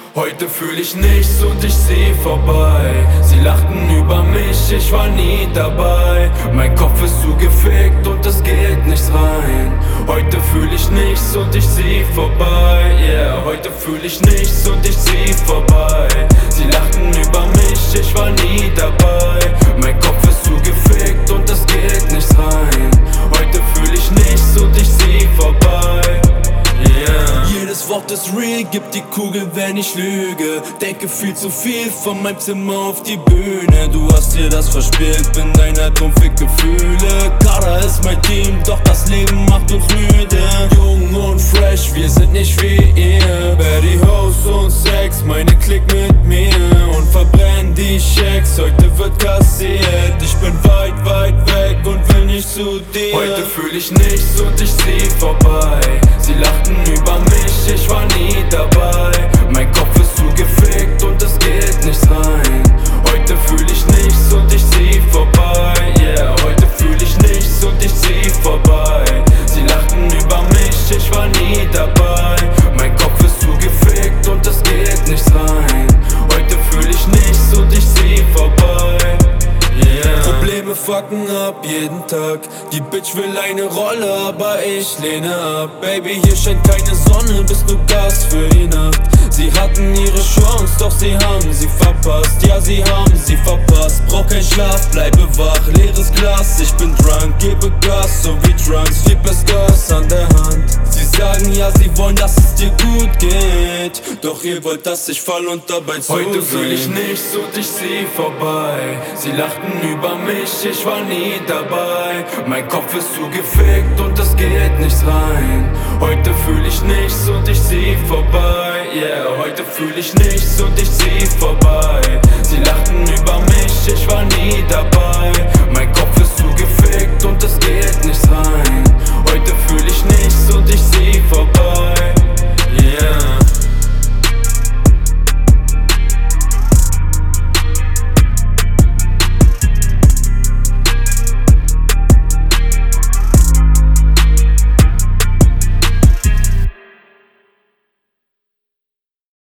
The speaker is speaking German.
Heute fühl ich nichts und ich zieh vorbei. Sie lachten über mich, ich war nie dabei. Mein Kopf ist zu gefickt und es geht nichts rein. Heute fühl ich nichts und ich zieh vorbei. Yeah, heute fühl ich nichts und ich zieh vorbei. Sie lachten über mich, ich war nie dabei. Mein Kopf ist zu gefickt und es geht nichts rein. Heute fühl ich nichts und ich zieh vorbei. Yeah. Jedes Wort ist real, gib die Kugel, wenn ich lüge. Denke viel zu viel von meinem Zimmer auf die Bühne. Du hast dir das verspielt, bin deiner dumpfe Gefühle. Kader ist mein Team, doch das Leben macht uns müde. Jung und fresh, wir sind nicht wie ihr. Betty Hoes und Sex, meine Klick mit mir. Und verbrennen die Schecks, heute wird kassiert. Ich bin weit, weit weg und will nicht zu dir. Heute fühl ich nichts und ich zieh vorbei. Sie lachten über mich, ich war nie dabei. Mein Kopf ist zu gefickt und es geht nichts rein. Heute fühl ich nichts und ich zieh vorbei. Yeah, heute fühl ich nichts und ich zieh vorbei. Sie lachten über mich, ich war nie dabei. Mein Kopf ist zu gefickt und es geht nichts rein. Heute fühl ich nichts und ich zieh vorbei. Yeah. Probleme fucken ab jeden Tag. Die Bitch will eine Rolle, aber ich lehne ab. Baby, hier scheint keine Sonne, bist du Gast für die Nacht. Sie hatten ihre Chance, doch sie haben sie verpasst. Ja, sie haben sie verpasst. Brauch kein Schlaf, bleibe wach, leeres Glas. Ich bin drunk, gebe Gas, so wie Trunks. Liebes Gas an der Hand. Sie sagen ja, sie wollen, dass es dir gut geht. Doch ihr wollt, dass ich fall und dabei zusehen. Heute fühl ich nichts und ich zieh vorbei. Sie lachten über mich, ich war nie dabei. Mein Kopf ist zu gefickt und es geht nichts rein. Heute fühl ich nichts und ich zieh vorbei. Yeah, heute fühl ich nichts und ich zieh vorbei. Sie lachten über mich, ich war nie dabei. Mein Kopf ist zu gefickt und es geht nichts